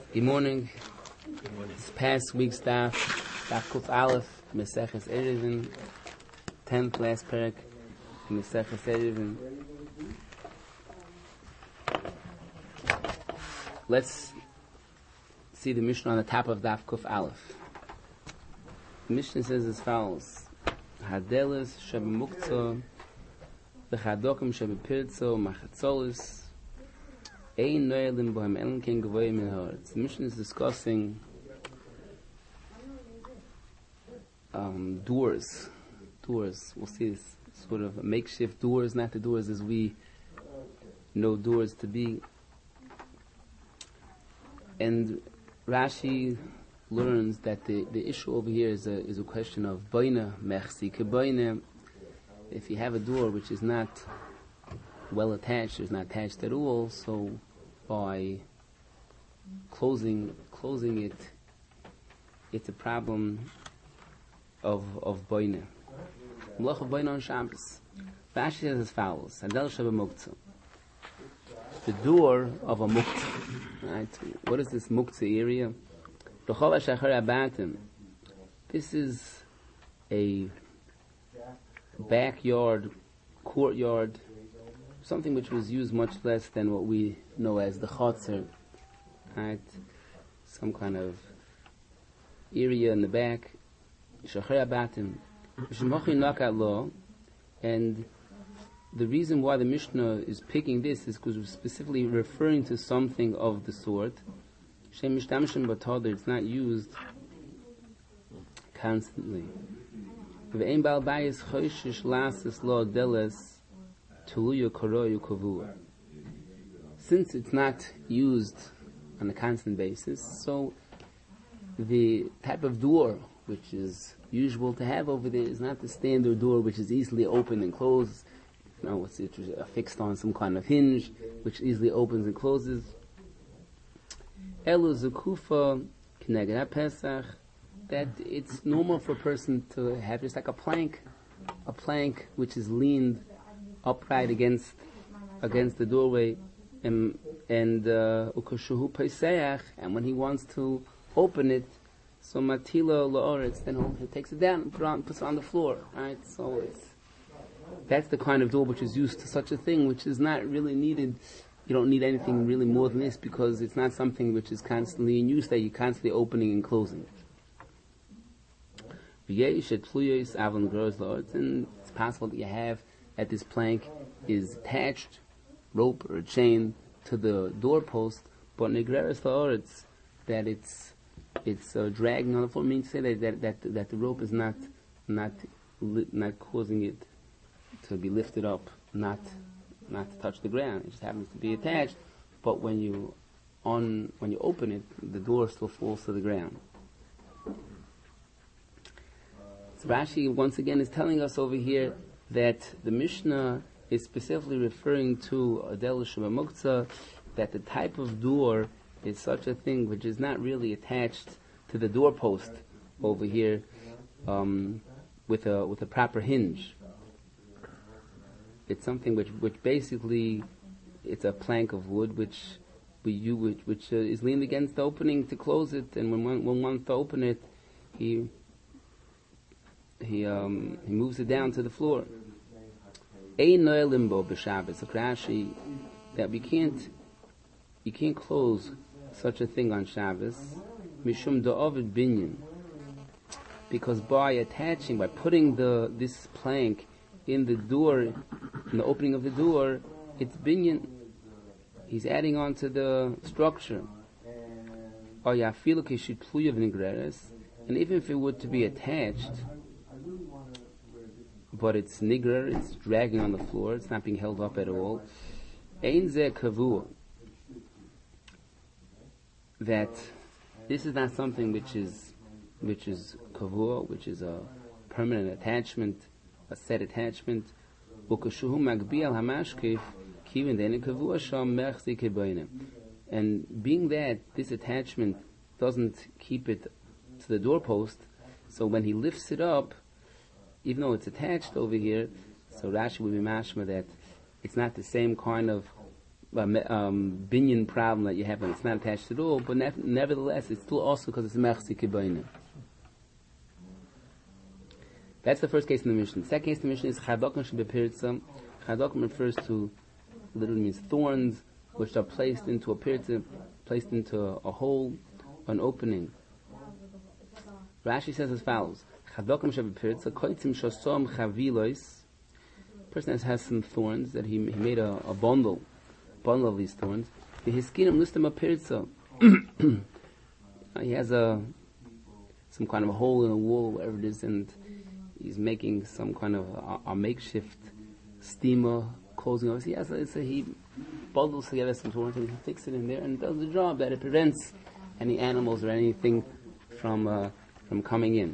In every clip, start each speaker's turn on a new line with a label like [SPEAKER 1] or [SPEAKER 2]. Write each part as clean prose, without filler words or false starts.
[SPEAKER 1] Good morning. This past week's daf Kuf Aleph, Meseches Eruvin, 10th last parak, Meseches Eruvin. Let's see the Mishnah on the top of daf Kuf Aleph. The Mishnah says as follows: Hadelis shebemuktzah, v'chadokim shebepirtzo, machatzolis. The mission is discussing doors. We'll see this sort of makeshift doors, not the doors as we know doors to be. And Rashi learns that the issue over here is a question of boina mechsi keboina. If you have a door which is not well attached, or is not attached at all, so by closing it, it's a problem of boina. Malach of boina on Shabbos. Rashi says as follows: Hadel shebemuktzah. The door of a muktzah. Right? What is this muktzah area? This is a backyard, courtyard, something which was used much less than what we know as the chotzer, right? Some kind of area in the back. And the reason why the Mishnah is picking this is because we're specifically referring to something of the sort. It's not used constantly. Since it's not used on a constant basis, so the type of door which is usual to have over there is not the standard door which is easily opened and closed. It's affixed on some kind of hinge which easily opens and closes. Elu zukufa k'neged Pesach, that it's normal for a person to have just like a plank which is leaned upright against the doorway, and ukashuhu peiseach, and when he wants to open it, so matila la'oretz, then he takes it down and puts it on the floor, right? So that's the kind of door which is used to such a thing, which is not really needed. You don't need anything really more than this, because it's not something which is constantly in use, that you're constantly opening and closing. And it's possible that you have that this plank is attached, rope or a chain, to the doorpost, but negreres la'oretz, that it's dragging on the floor, means to say that the rope is not causing it to be lifted up, not to touch the ground. It just happens to be attached, but when you open it, the door still falls to the ground. So Rashi once again is telling us over here that the Mishnah is specifically referring to Adel Shebemuktzah, that the type of door is such a thing which is not really attached to the doorpost over here with a proper hinge. It's something which basically it's a plank of wood which is leaned against the opening to close it, and when one wants to open it, he moves it down to the floor. Ein noel limbo b'Shabbos. Rashi, that you can't close such a thing on Shabbos, mishum da'ovid binyan, because by putting this plank in the door, in the opening of the door, it's binyan. He's adding on to the structure. And even if it were to be attached, but it's nigrer, it's dragging on the floor, it's not being held up at all, ein zeh kavua, that this is not something which is kavua, which is a permanent attachment, a set attachment. Ukashuhu magbiel hamashkif kivin dene kavua sham mechzi keboinem, and being that this attachment doesn't keep it to the doorpost, so when he lifts it up, even though it's attached over here, so Rashi would be mashma that it's not the same kind of binyan problem that you have and it's not attached at all, but nevertheless it's still also because it's mechsi kibayna. That's the first case in the Mishnah. The second case in the Mishnah is chadokim shebepirtza. Chadokim refers to, literally means thorns, which are placed into a pirtza, placed into a hole, an opening. Rashi says as follows: chadokim shebepirtza koitzim shosom chavilois. Person has some thorns that he made a bundle of these thorns. He has some kind of a hole in the wall, wherever it is, and he's making some kind of a makeshift steamer closing over. He bundles together some thorns and he sticks it in there and does the job that it prevents any animals or anything from coming in.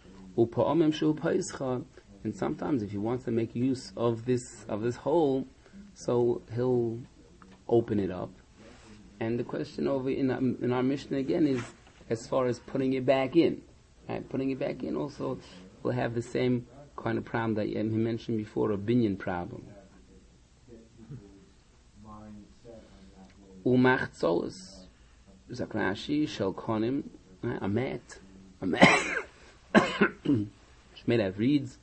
[SPEAKER 1] And sometimes, if he wants to make use of this hole, so he'll open it up. And the question over in our Mishnah again is as far as putting it back in. Right? Putting it back in also will have the same kind of problem that he mentioned before, a binyan problem. Umach tzolus zakrashi shel konim a mat made out of reeds.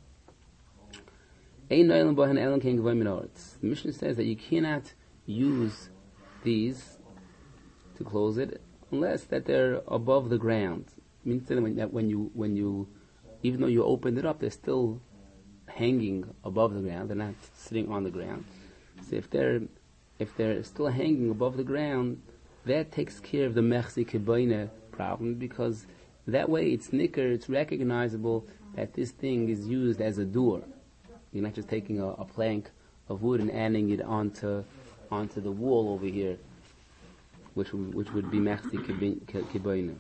[SPEAKER 1] The Mishnah says that you cannot use these to close it unless that they're above the ground. It means that when you even though you opened it up, they're still hanging above the ground. They're not sitting on the ground. So if they're still hanging above the ground, that takes care of the mechzi kibayna problem, because that way it's nicker, it's recognizable that this thing is used as a door. You're not just taking a plank of wood and adding it onto the wall over here, which would be mechzi kibayna.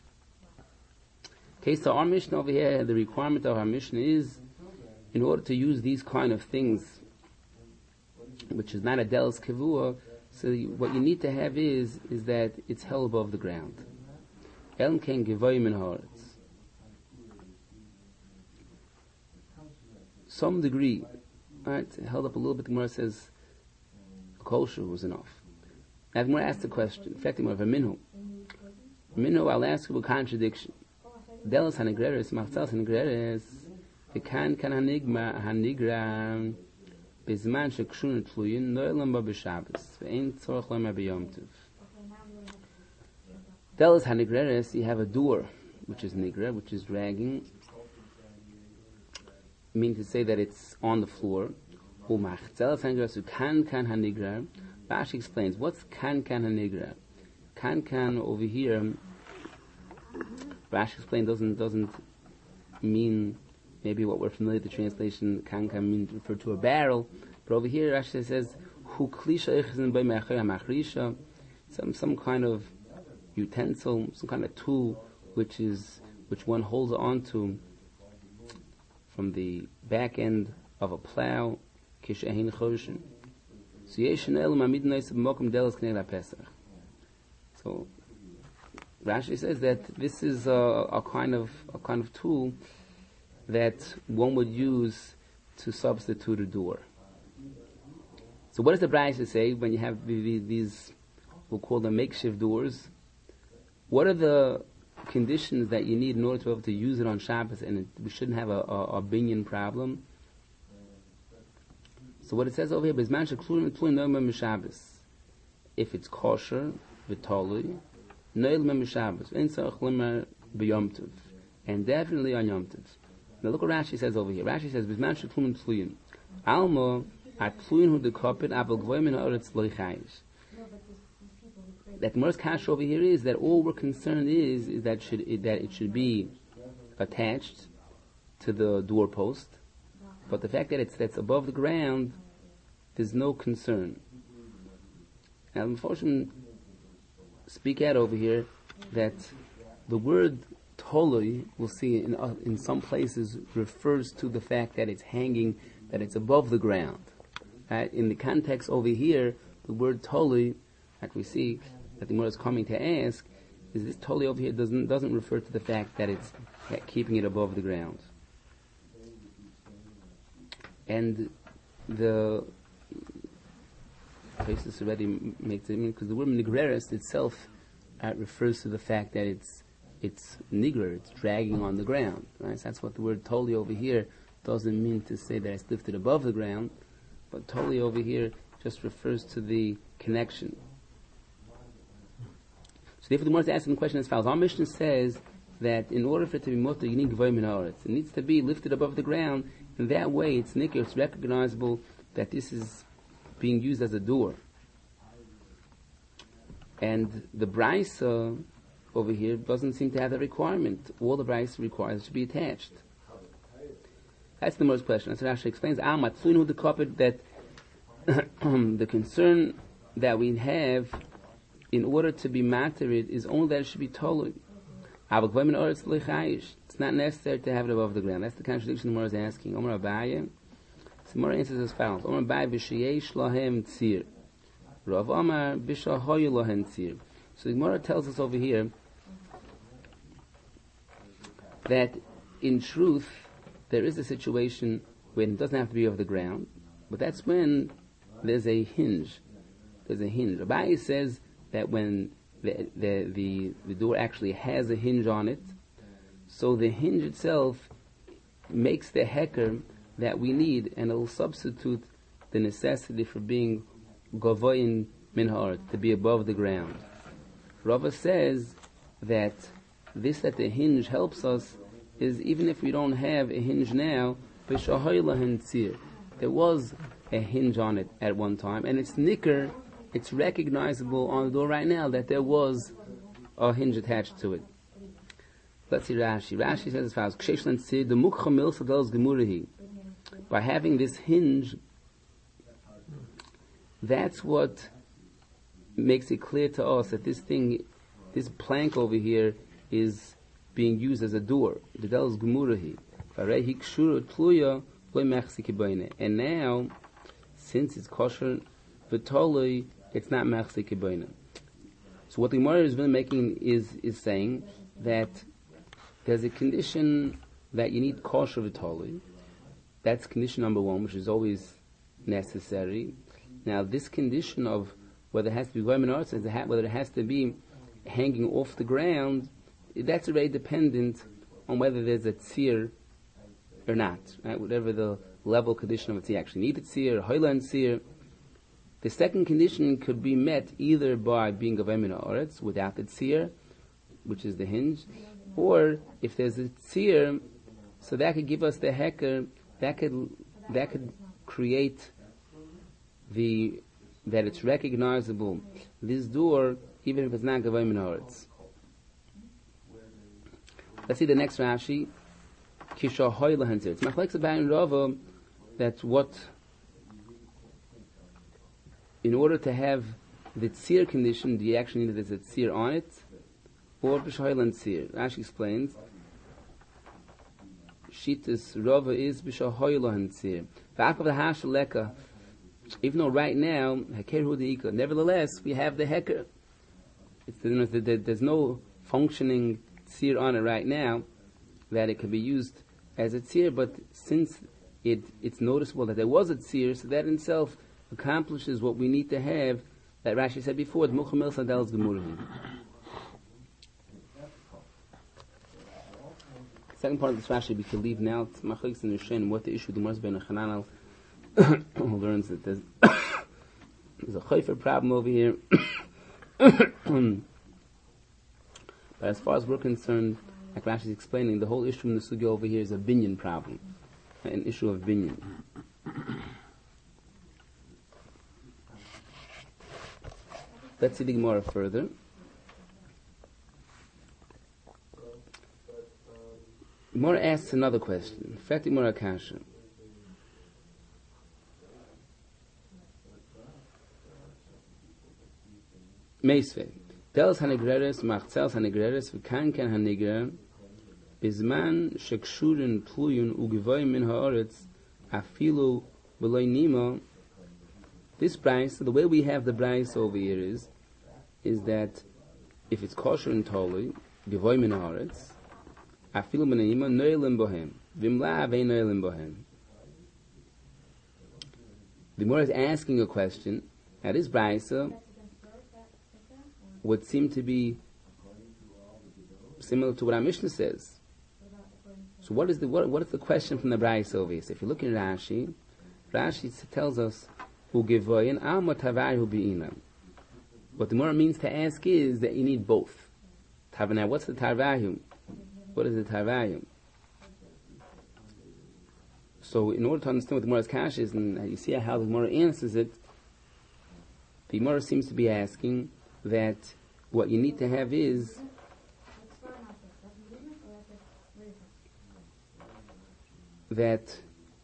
[SPEAKER 1] Okay, so our Mishnah over here, the requirement of our Mishnah is, in order to use these kind of things, which is not a delis kavua, so what you need to have is that it's held above the ground. Elm ken gevayim in haaretz. Some degree, right, held up a little bit. The Gemara says a kosher was enough. Now the Gemara asked the question. In fact, the Gemara minhu. I'll ask you a contradiction. Delos hanigreres, machzal hanigreres, v'kan hanigra bezman shekshun tluyin no'elam ba b'Shabbos ve'ein tzorach lema b'Yom Tov. Delos hanigreres, you have a door which is nigra, which is dragging. Mean to say that it's on the floor. Rashi explains what's kan hanigra. Kan over here, Rashi explains doesn't mean maybe what we're familiar with the translation. Kan means refer to a barrel, but over here Rashi says hu klisha some kind of utensil, some kind of tool which one holds on to from the back end of a plow. So Rashi says that this is a kind of tool that one would use to substitute a door. So what does the Brayso say when you have these, we'll call them makeshift doors? What are the conditions that you need in order to be able to use it on Shabbos, and we shouldn't have a binyan problem? So what it says over here, if it's kosher, v'tolui, and definitely on Yom Tov. Now look what Rashi says over here. Rashi says, Alma, that Gemara's kash over here is that all we're concerned is that it should be attached to the doorpost, but the fact that that's above the ground, there's no concern. Now, unfortunately, speak out over here that the word toloi, we'll see in some places, refers to the fact that it's hanging, that it's above the ground. Right? In the context over here, the word toloi, like we see, that the Gemara is coming to ask, is this totally over here doesn't refer to the fact that it's keeping it above the ground. And Tosis already makes it, because the word nigreres itself refers to the fact that it's nigrer, it's dragging on the ground, right? So that's what the word toli over here doesn't mean to say that it's lifted above the ground, but toli over here just refers to the connection. So therefore the Gemara is asking the question as follows. Our Mishnah says that in order for it to be mutter, you need gavoy min haaretz. It needs to be lifted above the ground, and that way it's nikr, it's recognizable that this is being used as a door. And the Braisa over here doesn't seem to have that requirement. All the Braisa requires it to be attached. That's the most question. That's what Rashi explains. That the concern that we have in order to be materid is only that it should be tolui. It's not necessary to have it above the ground. That's the contradiction the Gemara is asking. Omar Abaye. The Gemara answers as follows. Omar Abaye b'sheyesh lahem tzir. Rav Amar b'shahoyu lahem tzir. So the Gemara tells us over here that in truth there is a situation when it doesn't have to be over the ground, but that's when there's a hinge. There's a hinge. Abaye says that when the door actually has a hinge on it, so the hinge itself makes the heker that we need, and it will substitute the necessity for being gavoyin min haaretz, to be above the ground. Rava says that that the hinge helps us is even if we don't have a hinge now, there was a hinge on it at one time, and it's nicker, it's recognizable on the door right now that there was a hinge attached to it. Let's see Rashi. Rashi says as follows: by having this hinge, that's what makes it clear to us that this plank over here is being used as a door. And now, since it's kosher, v'toloi, it's not mechsi kibayna. So what the Gemara is really making is saying that there's a condition that you need kosher v'toloi. That's condition number one, which is always necessary. Now, this condition of whether it has to be goyim and arts, whether it has to be hanging off the ground, that's already dependent on whether there's a tzir or not, right? Whatever the level condition of a tzir, actually need a tzir, or hoila and tzir. The second condition could be met either by being a goyim and arts without the tzir, which is the hinge, or if there's a tzir, so that could give us the heker, that could create that it's recognizable, this door, even if it's not goyim and arts. Let's see the next Rashi. Kisha hoy lahanzir. It's machlekes about in Rava that what, in order to have the tzir condition, do you actually need there's a tzir on it, or b'shoy lahanzir? Rashi explains. Shitas Rava is b'shoy lahanzir. V'akav the hashaleka. Even though right now heker hu deika, nevertheless we have the heker. There's no functioning tzir on it right now that it can be used as a tzir, but since it's noticeable that there was a tzir, so that in itself accomplishes what we need to have, that Rashi said before, the Muchamel Sadel's Gemurah. Second part of this Rashi we can leave now. It's Machlekes and Rishonim, what the issue the Gemara ben Chananel learns that there's a chayfer problem over here. But as far as we're concerned, like Rashi is explaining, the whole issue in the sugya over here is a binyan problem, an issue of binyan. Let's see the Gemara further. Gemara asks another question. Fati Gemara Kasha. Meisvei. Teles hanigreres, machzels hanigreres, v'kan ken hanigrer, bizman shekshurin pluyun ugivoy min haaretz, afilu v'loy nima. This price, the way we have the price over here is that if it's kosher and toli, givoy min haaretz, afilu min nima noilim bohem, v'imla avein noilim bohem. The Gemara is asking a question Now this brayso would seem to be similar to what our Mishnah says. So what is the question from the brayso over here? So if you look in Rashi tells us who givoyin alma tavayu bi'inam. What the Gemara means to ask is that you need both. Now what's the tarvayum? What is the tarvayum? So in order to understand what the Gemara's kash is, and you see how the Gemara answers it, the Gemara seems to be asking that what you need to have is that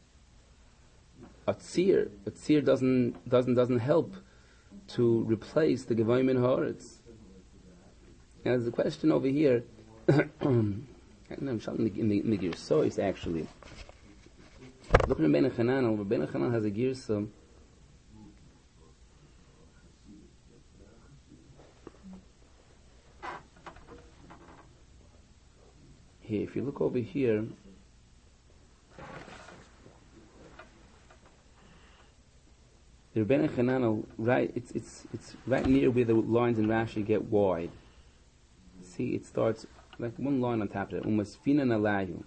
[SPEAKER 1] a tzir doesn't help to replace the Gevoim in Haaretz. Now there's a question over here. I'm showing in the Girsois actually. Look at Rabbeinu Chananel. Rabbeinu Chananel has a Girsa. Here, if you look over here, the Rabbeinu Chananel, right? It's right near where the lines in Rashi get wide. See, it starts like one line on top of it. Umasvinan alayhu.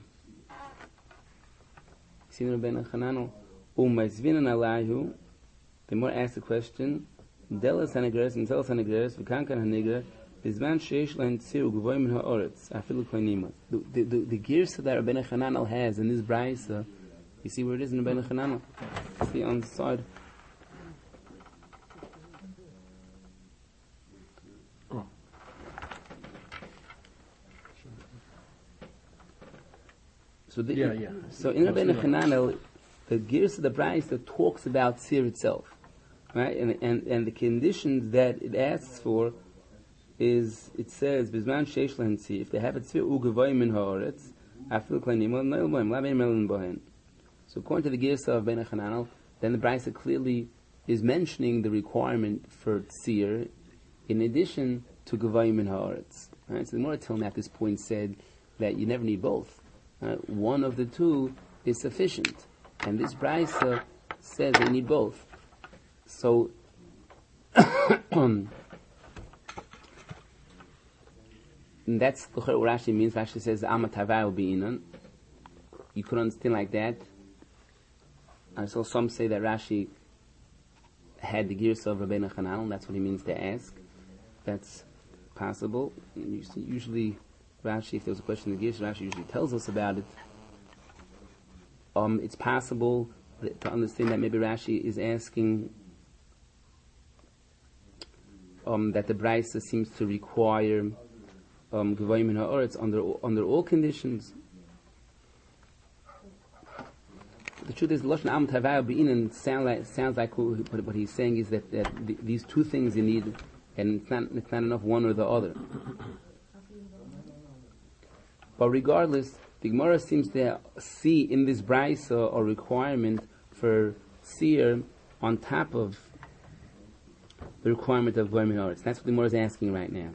[SPEAKER 1] See the Rabbeinu Chananel? Umasvinan alayhu. The more asks the question, Dela sanagres and Tel sanagres v'kankan hanigra bizman sheish lahen tziru gvoim min ha'oretz afilu koinimot. The gears that Rabbeinu Chananel has in this brayso, you see where it is in Rabbeinu Chananel? See on the side. So in Rabbeinu Chananel, the gears of the brayso that talks about tzir itself, right? And the conditions that it asks for is, it says, Bizman sheish lahen tzir, if they have a tzir ugavoy min ha'oretz, afil kleinimot noil bohem, labein melin bohen. So according to the gears of Rabbeinu Chananel, then the brayso clearly is mentioning the requirement for tzir in addition to gavoy min ha'oretz. Right? So the Gemara till at this point said that you never need both. One of the two is sufficient, and this brayso says they need both. So, and that's what Rashi means. Rashi says "Ama tavai bi'inan." You could understand like that. And so some say that Rashi had the gears of Rabbeinu Chananel, and that's what he means to ask. That's possible. Usually Rashi, if there's a question in the Gish, Rashi usually tells us about it. It's possible to understand that maybe Rashi is asking that the brayso seems to require Gevoim in Ha'oretz under all conditions. The truth is, Lashon Am Tavai B'Inan sounds like what he's saying is that these two things you need, and it's not enough one or the other. But regardless, the Gemara seems to see in this brayso a requirement for seer on top of the requirement of Gevoim in Ha'oretz. That's what the Gemara is asking right now.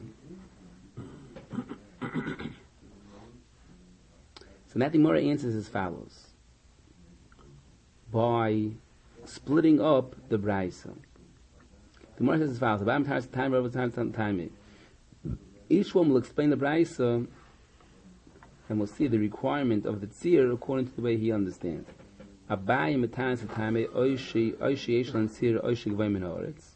[SPEAKER 1] So that the Gemara answers as follows. By splitting up the brayso. The Gemara says as follows. Each one will explain the brayso, and we'll see the requirement of the tzir according to the way he understands. Abaye metanis atame oishi yesh lan tzir oishi gvoim min ha'oretz.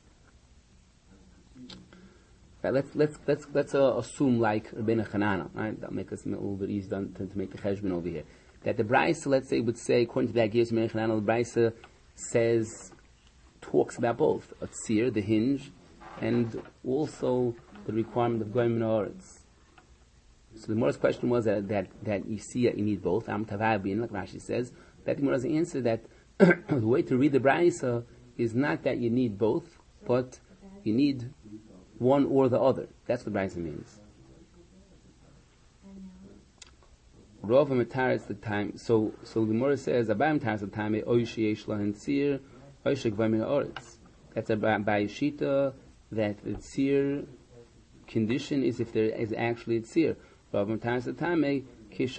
[SPEAKER 1] Let's assume like Rabbeinu Chananel, right? That'll make us a little bit easier to make the cheshbon over here. That the brayso, let's say, would say, according to that gears Rabbeinu Chananel, the brayso talks about both a tzir, the hinge, and also the requirement of gvoim min ha'oretz. So the Gemara's question was that you see that you need both. Am tavai b'in, like Rashi says. That the Gemara's answer that the way to read the brayso is not that you need both, but you need one or the other. That's what brayso means. Rov metaris the time. So the Gemara says abayim taris the time oishi yesh lahen tzir oishi gvoim min ha'oretz. That's by shita that the tzir condition is if there is actually a tzir. So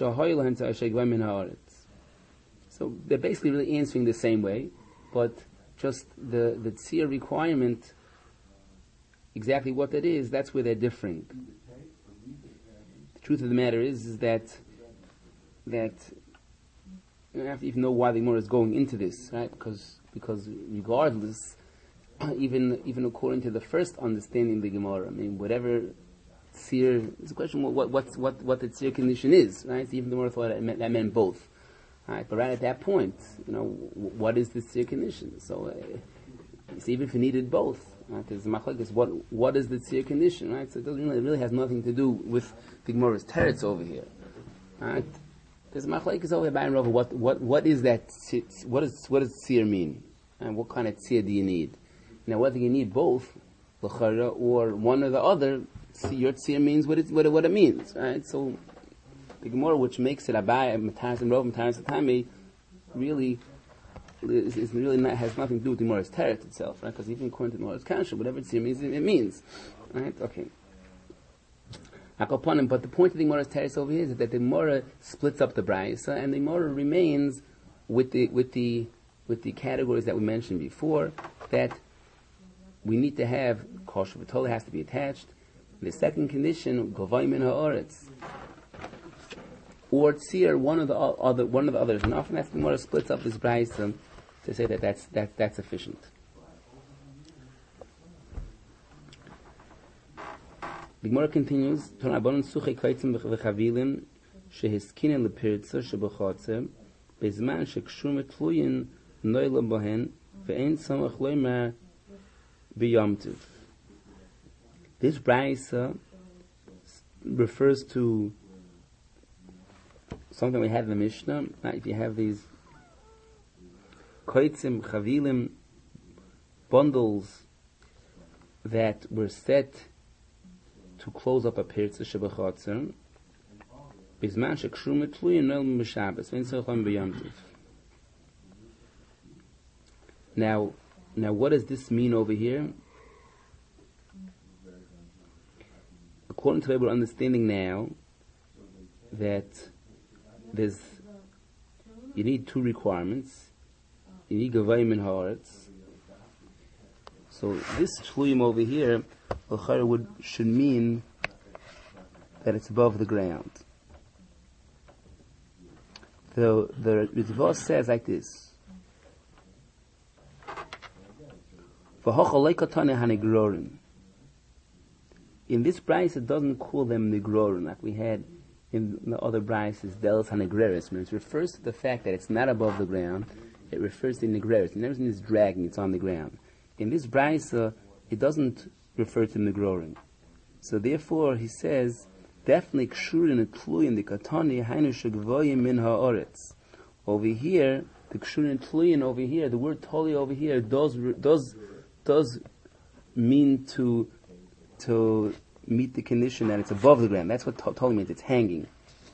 [SPEAKER 1] they're basically really answering the same way, but just the tzir requirement, exactly what that is, that's where they're differing. The truth of the matter is that you have to even know why the Gemara is going into this, right? Because regardless, even according to the first understanding of the Gemara, I mean, whatever tzir, it's a question what the tzir condition is, right? So even the Gemara thought that meant both, right? But right at that point, what is the tzir condition? So even if you needed both, right? There's machlokes. What is the tzir condition, right? So it really has nothing to do with the Gemara's teretz over here, right? There's machlokes over by and over. What is that? What does tzir mean? And what kind of tzir do you need? Now, whether you need both, l'chara, or one or the other, your tzir means what it means, right? So the Gemara, which makes it abai, mataras and rov, mataras atami, really has nothing to do with the Gemara's teretz itself, right? Because even according to the Gemara's kasha, whatever tzir means, it means, right? Okay. But the point of the Gemara's teretz over here is that the Gemara splits up the brayso, and the Gemara remains with the categories that we mentioned before, that we need to have kosher v'tola has to be attached. The second condition, govay min ha'oretz, or tzir, one of the others. And often that's the Gemara splits up this brayso to say that that's sufficient. The Gemara continues, Torabon suche kaitzim v'chavilim shehiskinen lepirtza shebachotzer bezman shekshur metluyin noyla bohen ve'en samach loymar b'yomtiv. This brayso refers to something we had in the Mishnah. If you have these kaitzim, chavilim, bundles that were set to close up a pirtza shebachotzer, bizman shekshur metluyin noyla b'shabbos ve'en samach loymar b'yomtiv. Now, what does this mean over here? According to what we're understanding now, that you need two requirements. You need gavay min haaretz. So this shluyim over here, should mean that it's above the ground. The Ritva says like this. In this brayso, it doesn't call them nigrorim like we had in the other braysos, delos hanegreris. When it refers to the fact that it's not above the ground, it refers to nigreris. And everything is dragging, it's on the ground. In this brayso, it doesn't refer to nigrorim. So therefore, he says, definitely kshurin tluyin the katani hainu shegvoyim min haaretz. Over here, the kshurin tluyin over here, the word toli over here does mean to meet the condition that it's above the ground. That's what totally means. It's hanging.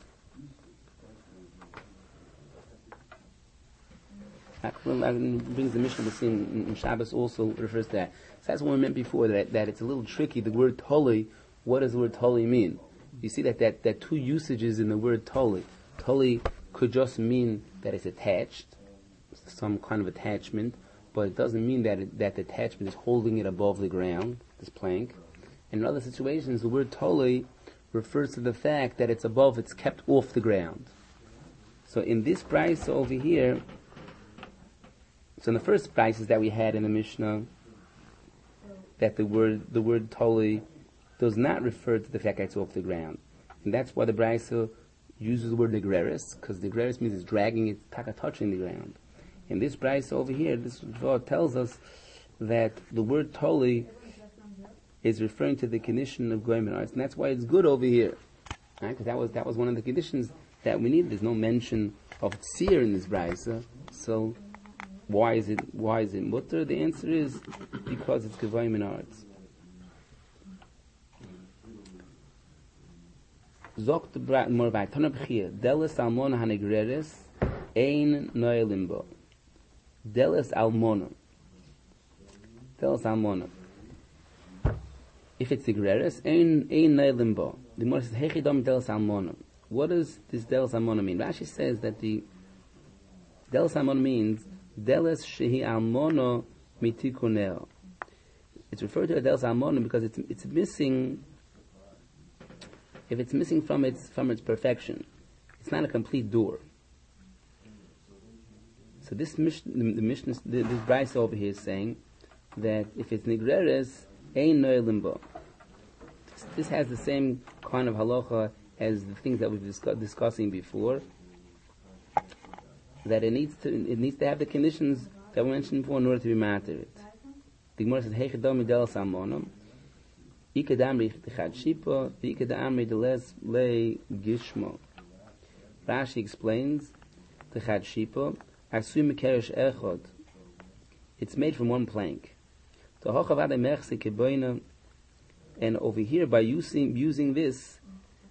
[SPEAKER 1] Brings the Mishnah in Shabbos also refers to that. So that's what we meant before, that it's a little tricky. The word toli, what does the word toli mean? You see that two usages in the word toli. Toli could just mean that it's attached, some kind of attachment, but it doesn't mean that the attachment is holding it above the ground, this plank. In other situations, the word toli refers to the fact that it's kept off the ground. So in this brayso over here, so in the first braysos that we had in the Mishnah, that the word toli does not refer to the fact that it's off the ground. And that's why the brayso uses the word negreris, because negreris means it's dragging, it's touching the ground. In this brayso over here, this tells us that the word toli is referring to the condition of goyim and that's why it's good over here, right? Because that was one of the conditions that we need. There's no mention of tzir in this brayso, so why is it mutter? The answer is because it's goyim and arts. Zogt the more by Tanab Chia Delis Almona Hanegreris Ein Noelimbo Delis Almona. If it's a greris, ein neilimbo. The Gemara says, Hechidom delis almona. What does this delis almona mean? Rashi says that the delis almona means Deles shehi almono mitikuneo. It's referred to as deles almono because it's missing. If it's missing from its perfection, it's not a complete door. So this Mishnah, this Bryce over here is saying that if it's nigreres, ein noel limbo. This has the same kind of halacha as the things that we've discussing before. That it needs to have the conditions that we mentioned before in order to be matter it. The Gemara says, "Heichadam midel salmonam, ikadamri tichad shipa, ikadamri deles le gishmo." Rashi explains, tichad shipa, asui mekerish echod. It's made from one plank. And over here, by using this,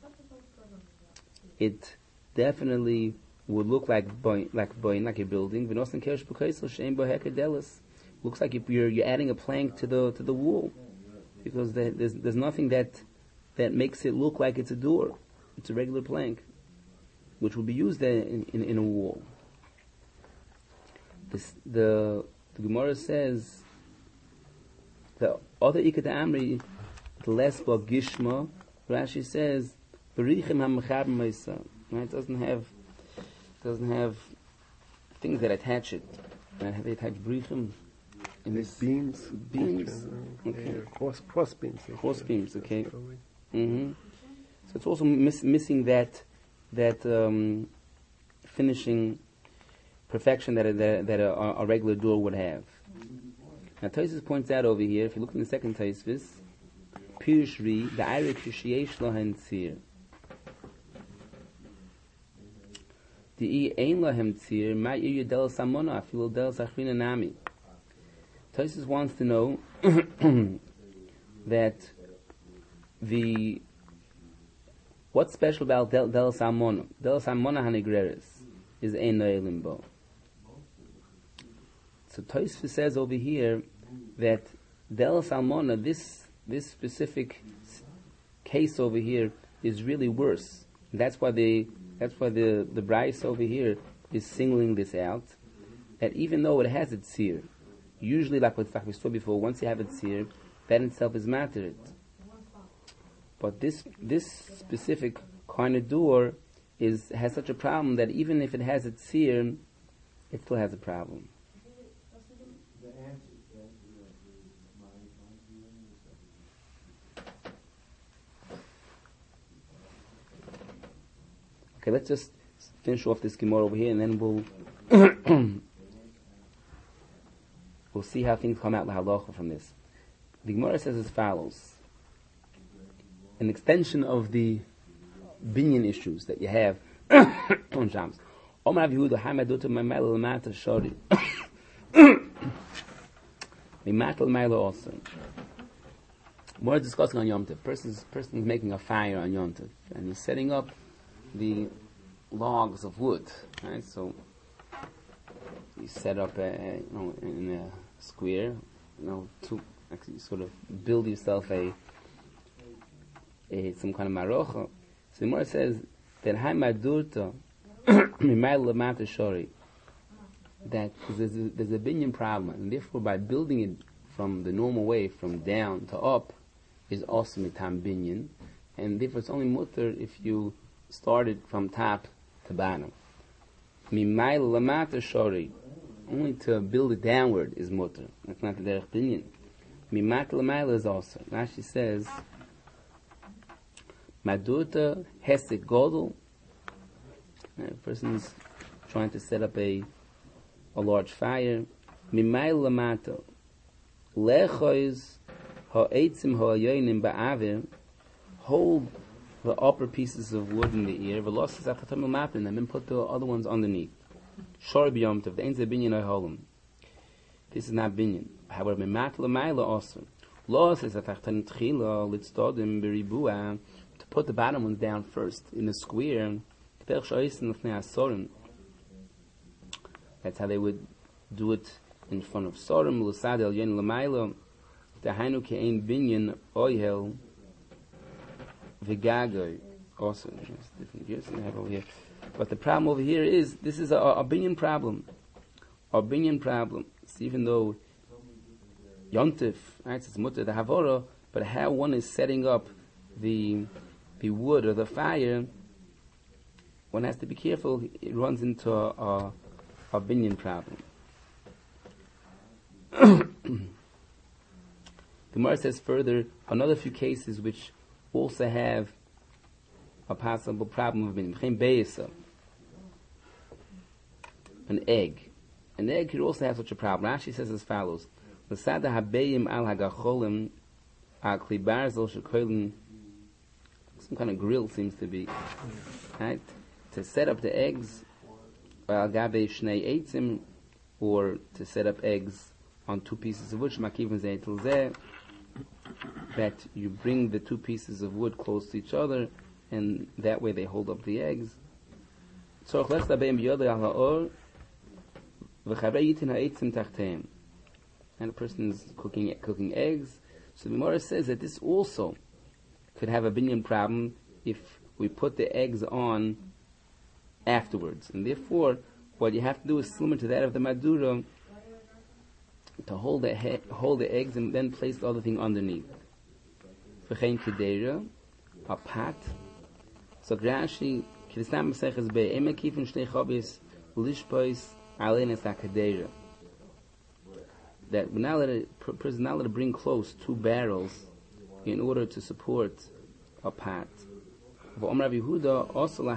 [SPEAKER 1] it definitely would look like a building. Looks like you're adding a plank to the wall, because there's nothing that makes it look like it's a door. It's a regular plank, which would be used in a wall. The Gemara says the other Ikad Amri, the less Gishma, Rashi says Berichim HaMechab Meisa. Right? It doesn't have things that attach it. Right? Have they attached Berichim? In this
[SPEAKER 2] beams.
[SPEAKER 1] Okay.
[SPEAKER 2] Cross beams.
[SPEAKER 1] Cross beams. Okay. Mm-hmm. So it's also missing that finishing perfection that a regular door would have. Now Tosfos points out over here, if you look in the second Tosfos, Pirushri, the Eirik Shishiesh Lohen Tzir. The Ein Lohem Tzir, Ma Yu Del Samona, Afil Del Sachrina Nami. Tosfos wants to know that what's special about Del Samona? Del Samona Hanigreris is Ein Loelim Bo. So Tosfos says over here that Del Salmona, this specific case over here is really worse. That's why the Bryce over here is singling this out. That even though it has its seer, usually like we saw before, once you have its seer, that in itself is materit. But this specific kind of door has such a problem that even if it has its seer, it still has a problem. Okay, let's just finish off this Gemara over here, and then we'll see how things come out the halacha from this. The Gemara says as follows: an extension of the binyan issues that you have on Shams. Omar Yehuda Hamaduta Mamel Lamata Shori. Mimatal Maila also. More discussing on Yom Tov. Person's making a fire on Yom Tov, and he's setting up the logs of wood, right? So you set up in a square, to actually sort of build yourself some kind of marocha. So the Gemara says that Hamadurta Mimail Lamata Shori, that there's a binyan problem, and therefore by building it from the normal way, from down to up, is also mitam binyan, and therefore it's only mutter if you started from top to bottom. Mimail lamata shori, only to build it downward is mutter. That's not the derech binyan. Mimat lamaila is also. Rashi says, madurta hesek godel. A person's trying to set up a large fire. Mimail lamata lechois ha'etzim ha'ayonim ba'avir, hold the upper pieces of wood in the air, and then put the other ones underneath. Shor b'yom tov, the ends of binyan oholem. This is not binyan. However, mimat l'mayla also. Law says that achtan tchila litzodim beribua, to put the bottom ones down first in the square. That's how they would do it in front of Sorim. Lusad el yen l'mayla, Tahainu ke'ein binyan oyhel v'gagoy. Also, different gears we have over here. But the problem over here is, this is a binyan problem. a binyan problem. So even though Yontif, right, it's mutter the havora, but how one is setting up the wood or the fire, one has to be careful. It runs into a binyan problem. The Gemara says further, another few cases which also have a possible problem of binyan. An egg. An egg could also have such a problem. Rashi says as follows: L'sada habeim al hagacholim al kli barzel shekolim. Some kind of grill seems to be, right? To set up the eggs, al gabe shnei eitzim, or to set up eggs on two pieces of wood. Shmakivin zeitel zeh. That you bring the two pieces of wood close to each other, and that way they hold up the eggs. So tzorich lechta beim biyodei al ha'or. And a person is cooking eggs. So the Gemara says that this also could have a binyan problem if we put the eggs on afterwards. And therefore, what you have to do is similar to that of the Madura, to hold the eggs and then place the other thing underneath. V'chein kedera, a pat. So Rashi, Kirisam Maseches Bei, Emekifin Shnei Chabis, Lishpois, that we're not allowed to bring close two barrels in order to support a pot. Rabbi Yehuda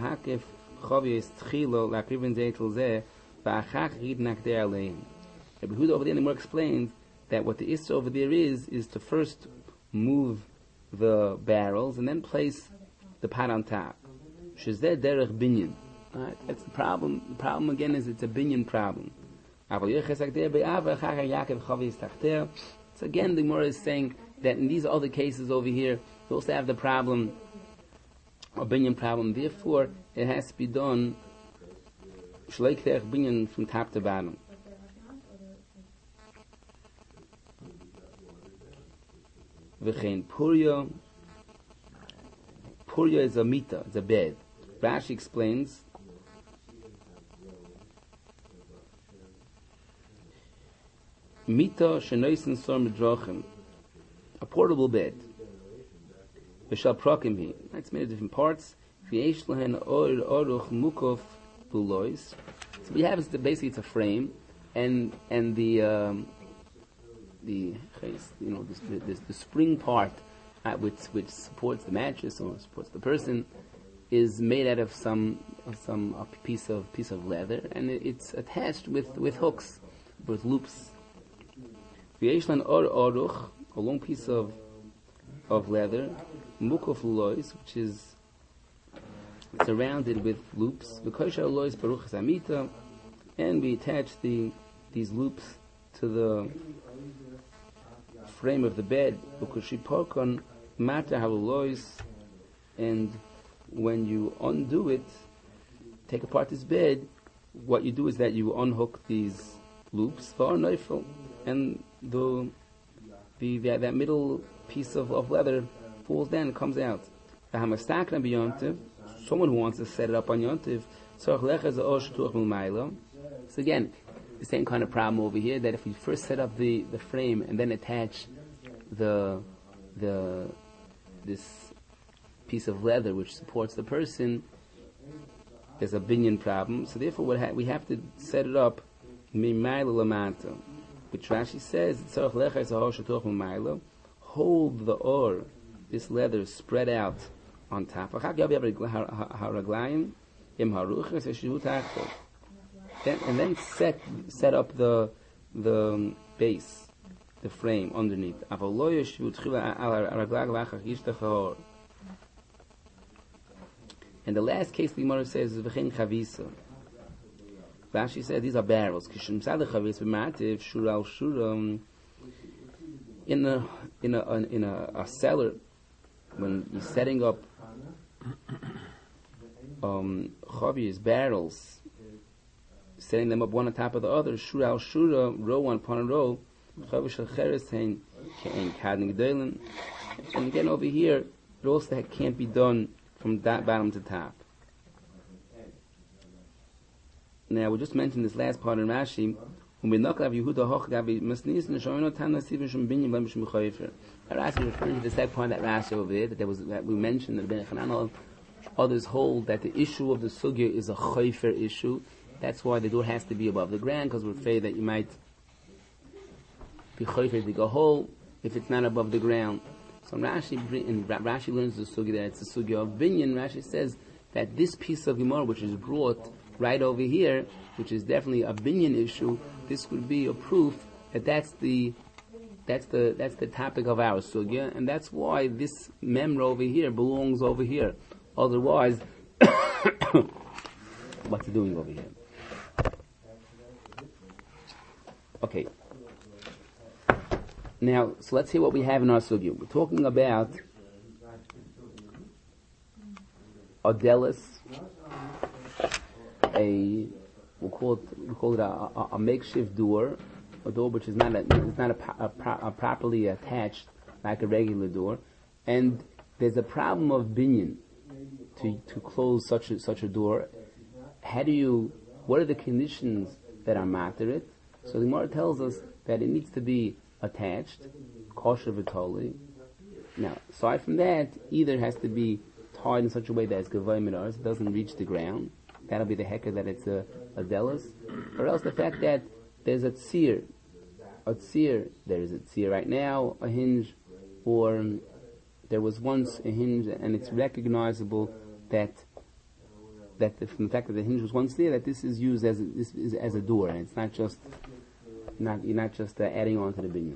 [SPEAKER 1] over there anymore explains that what the issue over there is to first move the barrels and then place the pot on top. Shezeh derech binyan. Right? That's the problem. The problem again is it's a binyan problem. So again, the Gemara is saying that in these other cases over here, you also have the problem, a binyan problem. Therefore, it has to be done shleikterech binyan from top to bottom. V'chein purya. Purya is a mita, it's a bed. Rashi explains Mita shenoisen sor midrachim, a portable bed. V'shal prakim hi. It's made of different parts. V'yesh lehen oruch mukov bulois. So we have is basically it's a frame, and the spring part which supports the mattress or supports the person is made out of some piece of leather, and it's attached with hooks, with loops. V'yeshlan oruch, a long piece of leather, mukov lois, which is surrounded with loops. V'koisha lois baruch samita, and we attach these loops to the frame of the bed. V'koshipokon mata halulois, and when you undo it, take apart this bed, what you do is that you unhook these loops, and that middle piece of leather falls down and comes out. Someone who wants to set it up on Yontiv, so again, the same kind of problem over here, that if we first set up the frame and then attach this piece of leather which supports the person, there's a binyan problem. So therefore we have to set it up mimayla lamanta, which Rashi says hold the or, this leather spread out on top, and then set up the base, the frame underneath. And the last case the Gemara says is v'chein chavisa. Rashi said these are barrels. In a cellar, when you're setting up chavis, barrels, setting them up one on top of the other, shura al shura, row one upon row, and again over here, it also can't be done from that bottom to top. Now we just mentioned this last part in Rashi. Rashi is referring to the second point that Rashi over there, that we mentioned, that Ben Chananel, others hold that the issue of the sugya is a chayfer issue. That's why the door has to be above the ground, because we're afraid that you might be chayfer to go hole if it's not above the ground. So Rashi learns the sugya that it's the sugya of binyan. Rashi says that this piece of Gemara, which is brought right over here, which is definitely a binyan issue, this would be a proof that that's the topic of our sugya, and that's why this memra over here belongs over here. Otherwise, what's he doing over here? Okay. Now, so let's hear what we have in our sugya. We're talking about Odelis, we'll call it a makeshift door, a door which is not properly attached like a regular door, and there's a problem of binyan to close such a door. What are the conditions that are matter it? So the Gemara tells us that it needs to be attached, kosher v'toli. Now, aside from that, either has to be tied in such a way that it's gavay midaris, it doesn't reach the ground. That'll be the hecker that it's a zealous. Or else the fact that there's a tzir. There is a tzir right now, a hinge, or there was once a hinge, and it's recognizable that from the fact that the hinge was once there, that this is used as a door, and it's not just you're not just adding on to the binyan.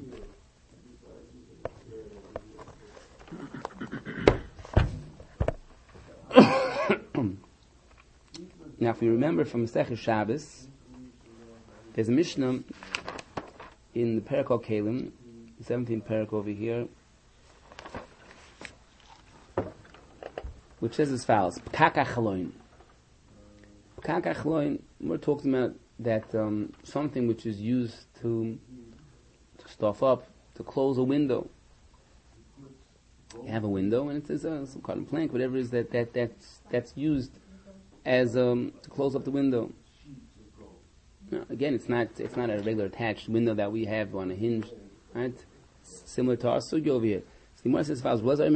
[SPEAKER 1] Now, if we remember from Masechus Shabbos, there's a Mishnah in the Perek Kelim, the 17th Perek over here, which says as follows: P'kak achaloin. P'kak achaloin. We're talking about that something which is used to stuff up, to close a window. You have a window, and it says some kind of plank, whatever it is that's used as to close up the window. Now, again, it's not a regular attached window that we have on a hinge, right? It's similar to our sugya over here. So the Gemara says, "Rab Lezer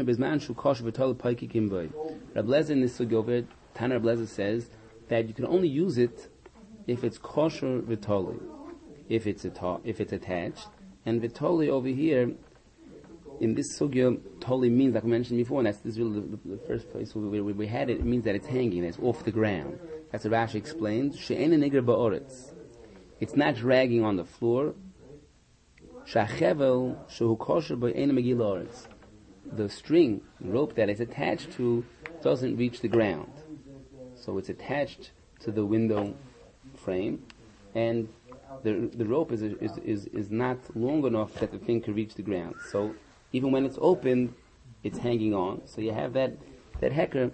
[SPEAKER 1] in this sugya over here, Tana Rab Lezer says that you can only use it if it's kosher v'toli, if it's attached, and v'toli over here in this sugya, totally means, like I mentioned before, and this is really the first place where we had it. It means that it's hanging, it's off the ground. That's what Rashi explains. She'ena nigra ba'oretz. It's not dragging on the floor. Sha'chevel shehu kosher ba'ena megil oretz. The string, the rope that it's attached to, doesn't reach the ground. So it's attached to the window frame, and the rope is not long enough that the thing can reach the ground. So even when it's open, it's hanging on. So you have that hecker.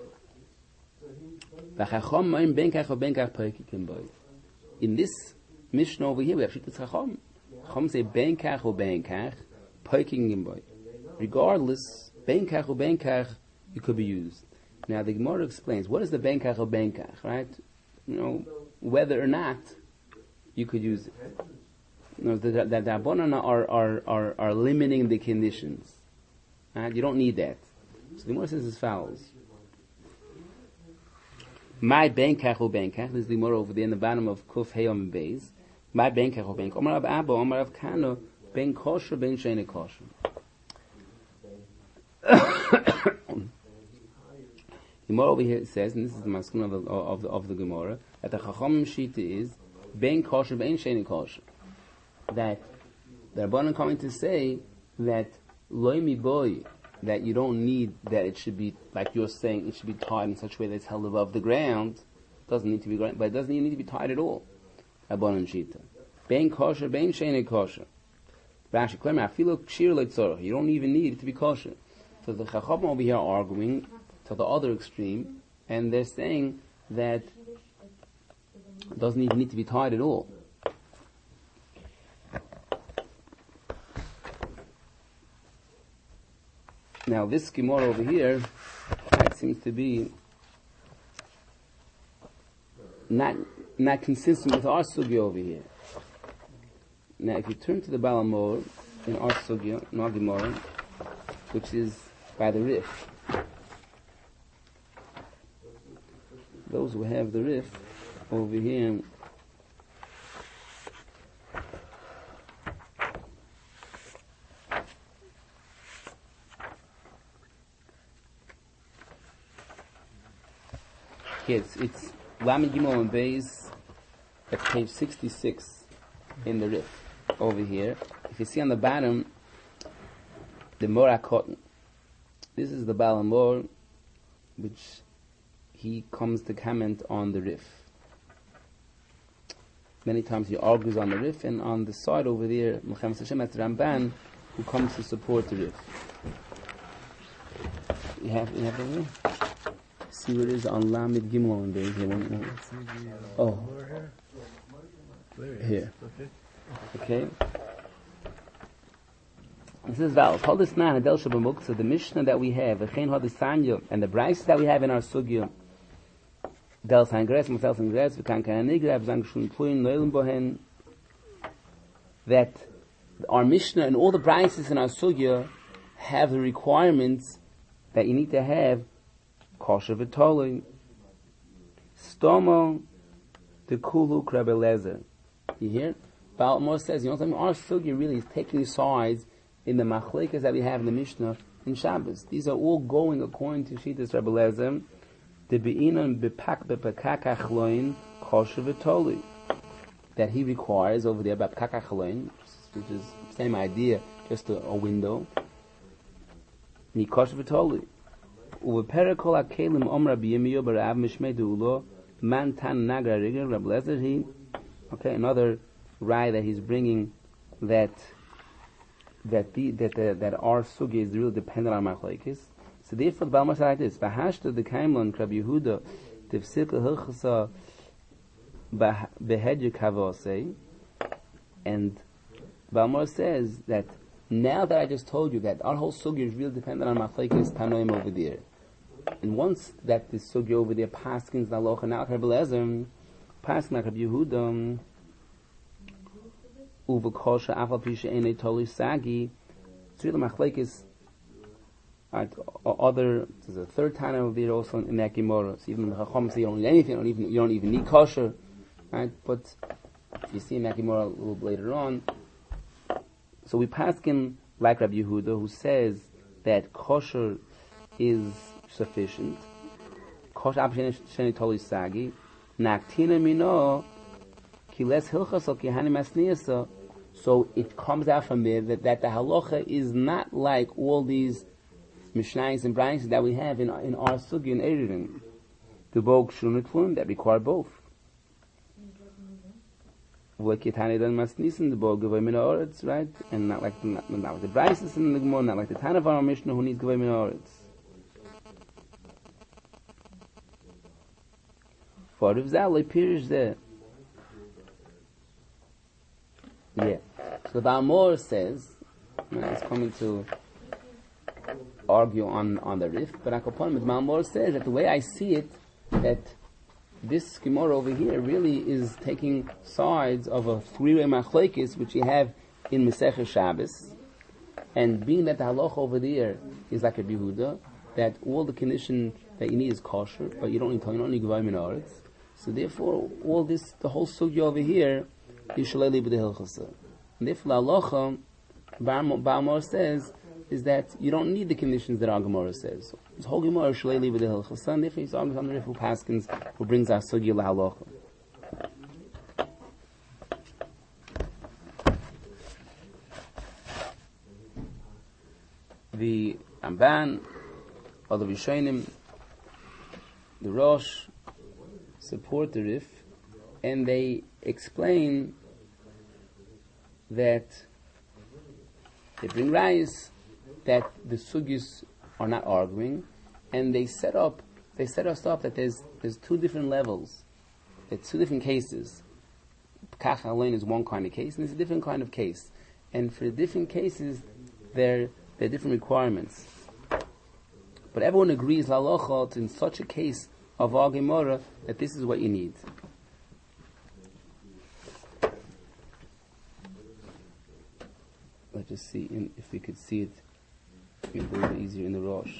[SPEAKER 1] In this Mishnah over here, we have Shittas Chacham. Chacham say benkach or benkach, poiking in boy. Regardless, benkach or benkach, it could be used. Now the Gemara explains what is the benkach or benkach, right? Whether or not you could use it. The Rabbanan are limiting the conditions. Right? You don't need that. So the Gemara says as follows: My benkach or benkach. This is the Gemara over there in the bottom of Kuf Heyom Beis. My benkach or benkach. Omar Rav Abba, Omar Rav Kana, ben kosher, ben sheine kosher. The Gemara over here says, and this is the maskuna of the Gemara, that the Chachamim Shita is ben kosher, ben sheine kosher. That the Rabbanan coming to say that loimi boy, that you don't need that it should be, like you're saying, it should be tied in such a way that it's held above the ground. Doesn't need to be, but it doesn't even need to be tied at all. Rabbanan Shita. Ben kosher, ben sheine kosher. Rashi Klemer, afilu kshir leitzorach. You don't even need it to be kosher. So the Chacham over here are arguing to the other extreme, and they're saying that it doesn't even need to be tied at all. Now this Gemara over here, it seems to be not consistent with our sugya over here. Now, if you turn to the Balamor in our Sugya, in our Gemara, which is by the Rif, those who have the Rif over here, it's Lamed Gimel and Beis at page 66 in the Rif over here. If you see on the bottom, the Mora Cotton. This is the Balamor, which he comes to comment on the Rif. Many times he argues on the Rif, and on the side over there, Mechamas Hashem, that's Ramban, who comes to support the Rif. You have the Rif? See what it is on Lamed Gimel on there. Oh, here. Okay. This is Val. Hold this now. Hadel Shabamuk. So the Mishnah that we have, the Chen Hadisanya, and the Bryce that we have in our Sugya, Del Sangres, Masel Sangres, V'kan Kananigra, V'zang Shun Pluin, Noilim Bohen, that our Mishnah and all the Bryces in our Sugya have the requirements that you need to have kosher v'tolin. Stomo the kulu krabelezer. You hear? Balmor says, you know something? Our sugya really is taking sides in the machlekas that we have in the Mishnah in Shabbos. These are all going according to Shittas Rebbe Lezer. The beinan bepak bepakakach loin kosher v'tolin. That he requires over there bepakakach loin, which is the same idea, just a window. Ni kosher v'tolin. Okay, another raya that he's bringing that our sugi is really dependent on machlekes. So therefore the Balmor says like this: V'hashta the kaimlon Rabbi Yehuda tifsika hilchasa behedya kavosei, and Balmor says that now that I just told you that our whole sugi is really dependent on machlekes tanoim over there. And once that this sugya over there paskins nalocha now Rabbi Lezer paskin Rabbi Yehuda uvekosha afal pisha enei toli sagi. It's really machlekes. Other there's a third time over there also in that Gemara. So even the Chacham say you don't need anything, you don't even need kosher, right? But you see in that Gemara a little later on. So we paskin like Rabbi Yehuda, who says that kosher is sufficient. Kosher sheni toli sagi naktina mino kiles hilchas kihanim asniyasa. So it comes out from there that the halacha is not like all these mishnayos and branches that we have in our sugi and Eruvin. The bog shunitfun that require both. V'kitani dan masnisin the bog gavay min haaretz, right? And not like the branches in the Gemara, not like the Tana of our Mishnah who needs gavay min haaretz. For if Zalei Pirish there. Yeah. So the Balmor says, he's coming to argue on the Rif, but Akaponim, the Balmor says that the way I see it, that this Gemara over here really is taking sides of a three-way machlekes which you have in Masechah Shabbos, and being that the halacha over there is like a Yehuda, that all the condition that you need is kosher, but you don't need gavay min haaretz. So therefore, all this, the whole sugya over here, is shalei b'de hilchasa. And therefore, the halacha, Balmor says, is that you don't need the conditions that our Gemara says. So this whole Gemara is shalei b'de hilchasa, and therefore he's arguing on the Rif who paskins, who brings our sugya la halacha. The Ramban, or the Rishonim, the Rosh, support the Rif, and they explain that they bring rayos that the sugyas are not arguing, and they set us up that there's two different levels, there's two different cases. Kach Alein is one kind of case, and there's a different kind of case, and for the different cases, there are different requirements. But everyone agrees la'alocha in such a case of our Gemara that this is what you need. let's just see if we could see it a little bit easier in the Rosh.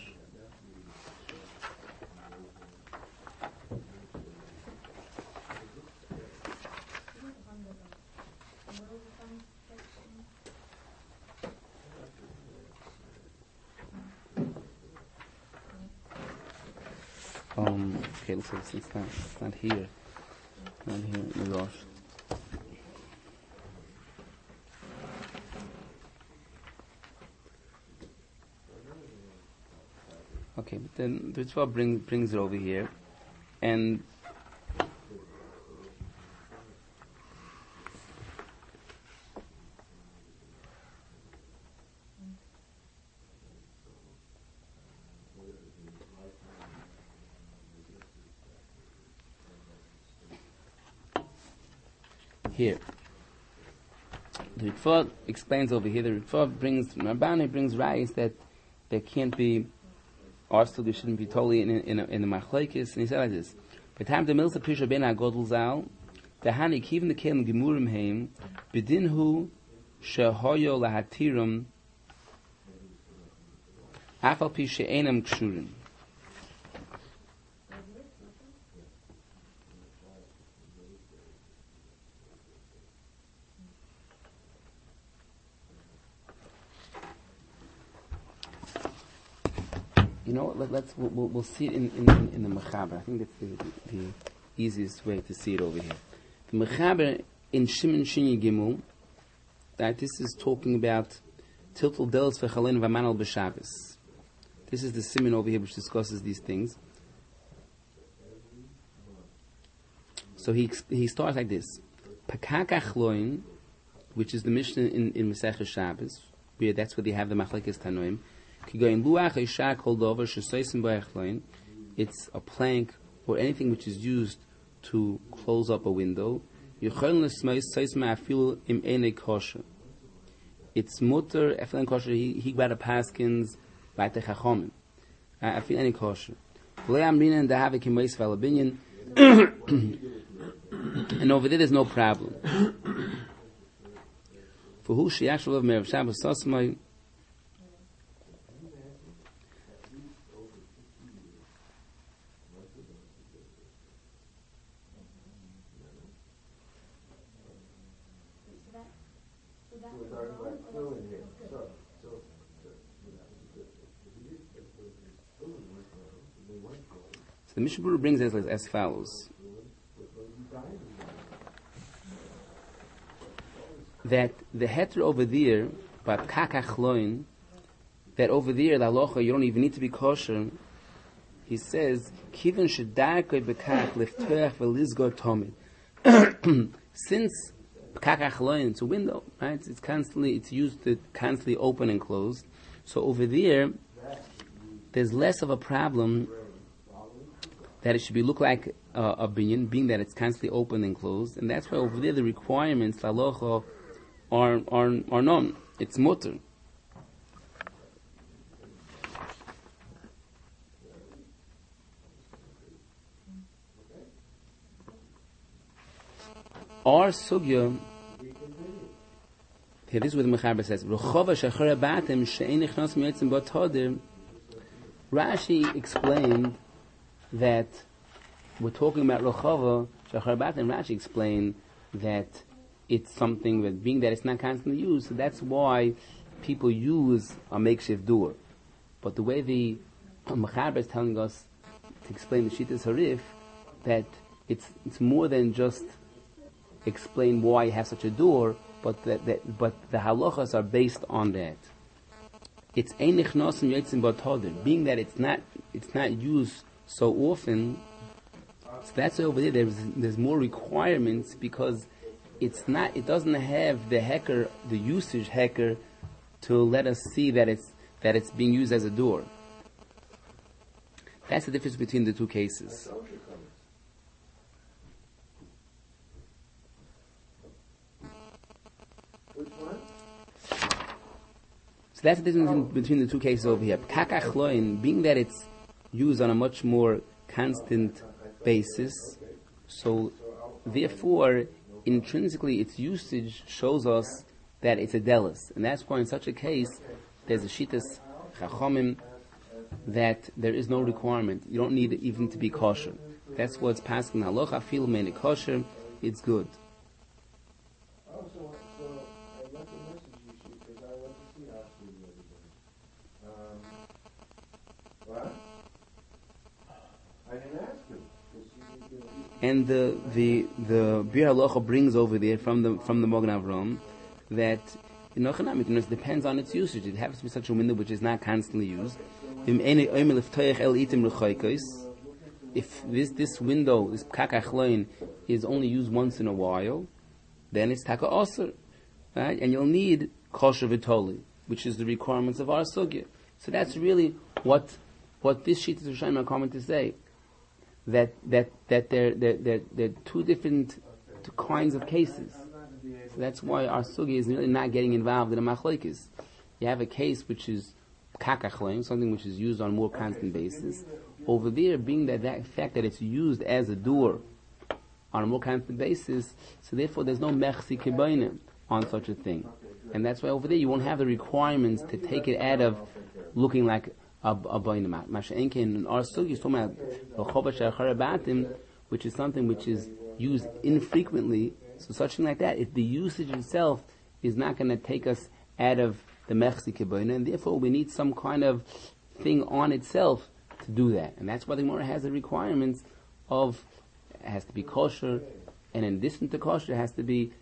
[SPEAKER 1] Okay, looks like it's not here. Not here in the Rosh. Okay, but then the Ritva brings it over here, and here the Ritva explains over here. The Ritva Rabbani brings rights that there can't be. Also, they shouldn't be totally in the machlokes, and he said like this: "By time the milsa pisha ben agodol zal, the hani kiven the kelim gemurim heim, bedinhu shehoyo lahatirim, afal pisha enam kshurim." You know what? We'll see it in the Mechaber. I think that's the easiest way to see it over here. The Mechaber in Shimon Shinyi Gimel, that this is talking about Tiltul Delos V'Chalein V'Manal B'Shabbos. This is the Siman over here which discusses these things. So he starts like this: Pakakach Loin, which is the Mishnah in Masechah Shabbos, where that's where they have the Machlekes Tanoim. It's a plank or anything which is used to close up a window. It's mutter, efel kosher, he got a paskins, by the chachomim. I feel any kosher. And over there's no problem. For who she actually love Merev Shabbos Sosmai. So the Mishnah Berurah brings it as follows: that the heter over there, but kakach loin, that over there the halacha you don't even need to be kosher. He says kiven shedarkei bekach liftoach velizgor tomid. Since kakach loin, it's a window, right? It's used to constantly open and close. So over there's less of a problem that it should look like a binyan, being that it's constantly open and closed, and that's why over there the requirements halacha are known. It's mutter. Our sugya, here this is what the Mechaber says. Rashi explained that we're talking about Rechava Shachar Bat, and Rashi explained that it's something that, being that it's not constantly used, so that's why people use a makeshift door. But the way the Mechaber is telling us to explain the Shittas Harif, that it's more than just explain why you have such a door, but but the halachas are based on that. It's ein nichnasim yotzim b'toder, being that it's not used so often. So that's why over there there's more requirements, because it doesn't have the hecker, the usage hecker, to let us see that it's being used as a door. That's the difference between the two cases. So that's the difference between the two cases over here. Kakach loin, being that it's used on a much more constant basis, so therefore intrinsically its usage shows us that it's a delis. And that's why in such a case, there's a shitas chachomim that there is no requirement. You don't need it even to be kosher. That's what's passed in halacha. Feel made kosher, it's good.
[SPEAKER 2] So I left a message you shoot because I went to see Ashley the other day. What? I didn't ask him.
[SPEAKER 1] And the Bir Halacha brings over there from the Mogen Avram that it depends on its usage. It happens to be such a window which is not constantly used. If this window, this kakachloin, is only used once in a while, then it's taka osir, right? And you'll need kosher v'toli, which is the requirements of our sugya. So that's really what this sheet is Rishonim are coming to say. That they're two different kinds of cases. So that's why our sugi is really not getting involved in a machlokes. You have a case which is kakachlein, something which is used on a more constant basis. Over there, being that fact that it's used as a door on a more constant basis, so therefore there's no mechsi kibaynim on such a thing. And that's why over there you won't have the requirements to take it out of looking like a baynamat. Masha'enke in our sugi is talking about which is something which is used infrequently. So such thing like that, if the usage itself is not going to take us out of the mechsi kibayna, and therefore we need some kind of thing on itself to do that. And that's why the Gemara has the requirements of it has to be kosher, and in addition to kosher, it has to be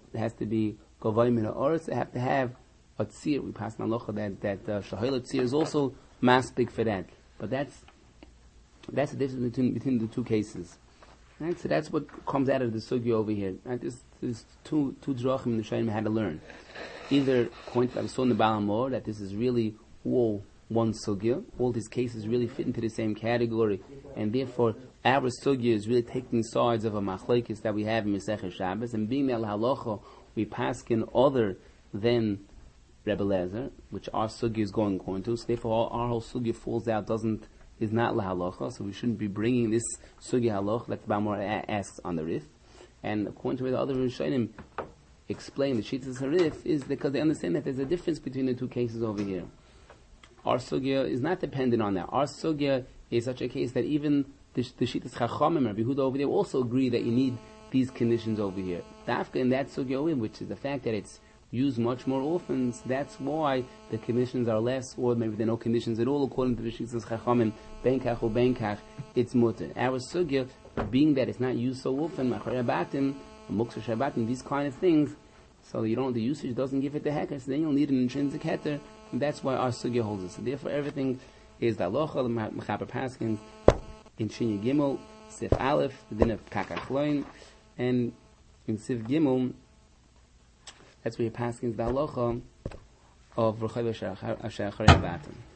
[SPEAKER 1] govay min ha'oretz. They have to have a tzir. We pass on halacha that shahayla tzir is also maspik for that. But that's the difference between the two cases. Right? So that's what comes out of the sugya over here. Right? There's two drachim the Rishonim had to learn. Either point like we saw in the Baal HaMaor that this is really all one sugya. All these cases really fit into the same category, and therefore our sugya is really taking sides of a machlokes that we have in Masechah Shabbos, and being that halacha we paskin other than Rebbe Lezer, which our sugya is going to. So therefore our whole sugya falls out, is not lahalacha. So we shouldn't be bringing this sugya halacha that the Baal HaMaor asks on the Rif. And according to the other Rishonim explain the Shitas HaRif is because they understand that there's a difference between the two cases over here. Our sugya is not dependent on that. Our sugya is such a case that even the Shitas Chachamim, Rabbi Yehuda over there, also agree that you need these conditions over here. Dafka in that sugya, which is the fact that it's used much more often, so that's why the conditions are less, or maybe there are no conditions at all according to the Shitas Chachamim, benkach or benkach, it's mutter. Our sugya, being that it's not used so often, Machar Shabbatim, Muktzah Shabbatim, these kind of things, so the usage doesn't give it the hecker, so then you'll need an intrinsic heter, and that's why our sugya holds it. So therefore everything is the halacha, the Mechaber Paskins, in Shinya Gimel, Sif Aleph, the din of Kakachloin, and in Sif Gimel, that's where he paskins the halacha of Rechav Asher Acharei Batim.